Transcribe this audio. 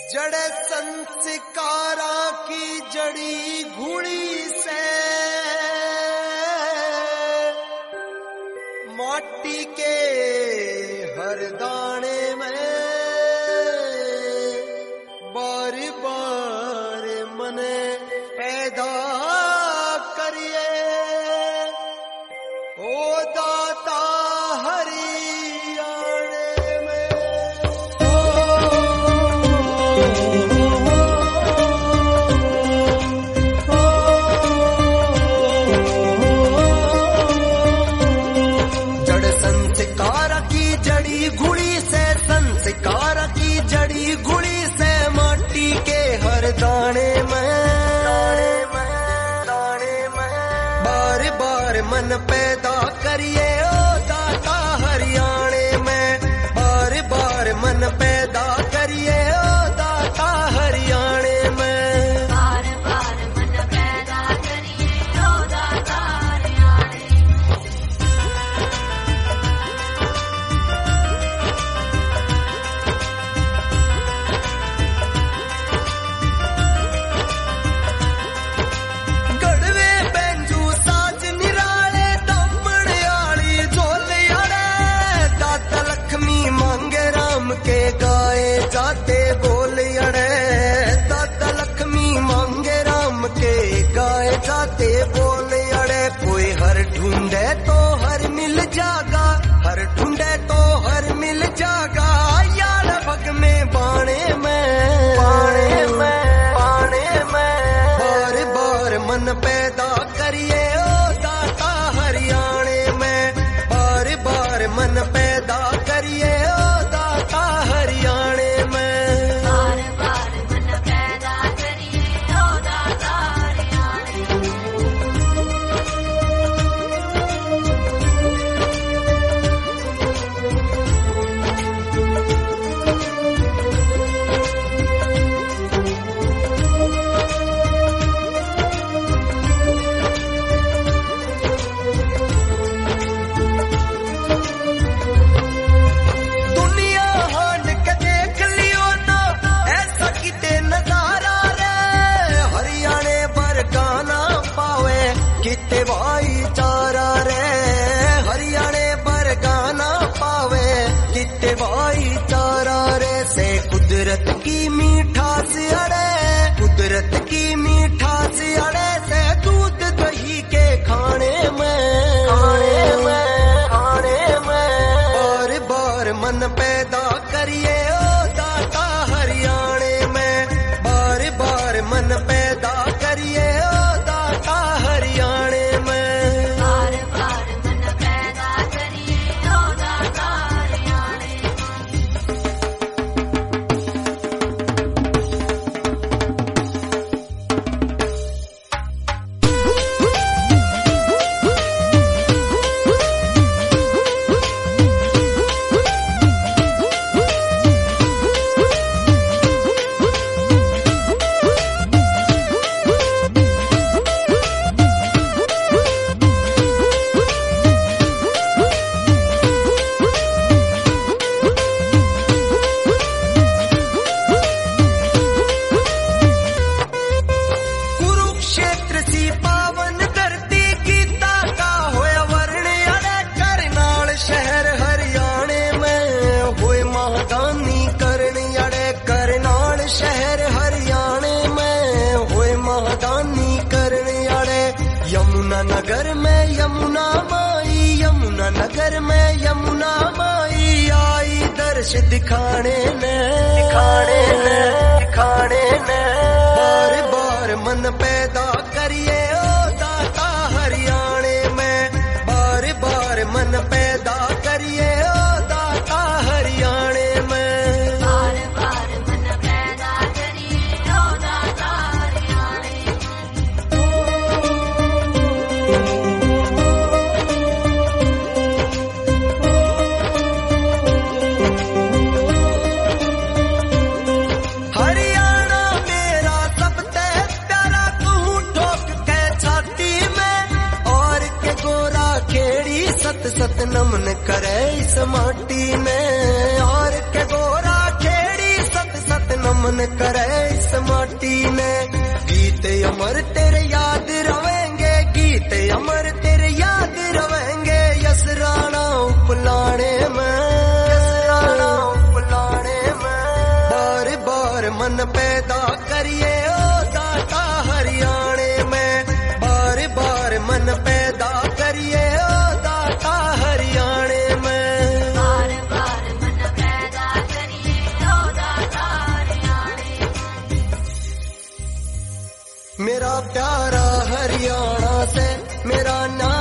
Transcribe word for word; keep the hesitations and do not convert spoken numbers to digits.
जड़े संस्कारा की जड़ी घुड़ी से माटी के हर दाने में बार बार मने पैदा करिए ओ दाता हरियाणे में। जड़ संस्कार की जड़ी घुड़ी से संस्कार की जड़ी घुड़ी से माटी के हर दाने में बार बार मन पैदा करिए ओ दाता हरियाणे में। बार बार मन पैदा करिए ओ दाता हरियाणे में। बार बार मन पैदा करिए ओ दाता हरियाणे। गड़वे बैंजू साज निराले दामन आली झोले अड़े दाता लक्ष्मी मांगे राम के गाए जाते बोले अड़े दाता लक्ष्मी मांगे राम के गाए जाते बोले अड़े। कोई हर ढूंढे तो हर मिल जागा हर ढूंढे तो हर मिल जागा यार भग में बाणे में बाणे में बाणे में बार बार मन पैदा करिए ओ दाता हरियाणे में। बार बार मन पैदा करिए ओ दाता हरियाणे में। बार बार मन पैदा करिए ओ दाता हरियाणे। दुनिया हांड के देख लियो ना ऐसा किते नजारा रे हरियाणे पर गाना पावे किते भाईचारा रे हरियाणे पर गाना पावे किते भाईचारा रे। से कुदरत की मीठास अड़े कुदरत की मीठास अड़े से दूध दही के खाने में खाने में खाने में बार बार मन पैदा करिए ओ दाता हरियाणे में। बार बार मन पैदा करिए ओ दाता हरियाणे में। बार बार मन पैदा करिए ओ दाता हरियाणे। कुरुक्षेत्र सी पावन धरती गीता का होया वर्ण अड़े करनाल शहर हरियाणे में होए महादानी करनी अड़े करनाल शहर हरियाणे में होए महादानी करनी अड़े। यमुना नगर में यमुना माई यमुना नगर में यमुना माई आई दर्श दिखाने ने दिखाने ने दिखाने ने बार बार मन पैदा करिए ओ दाता हरियाणे में। बार बार मन पैदा करिए ओ दाता हरियाणे में। बार बार मन पैदा करिए ओ दाता हरियाणे। हरियाणा मेरा सबसे प्यारा कहूँ दफन करे इस माटी ने। गीत अमर तेरे याद रवेंगे, गीत अमर तेरे याद रवेंगे। यसराना उपलाने में, यसराना उपलाने में। बार बार मन पैदा करिए ओ दाता हरियाणे में। बार बार मन पैदा करिए ओ दाता हरियाणे में। बार बार मन पैदा करिए ओ दाता हरियाणे में। मेरा प्यारा हरियाणा से मेरा नाम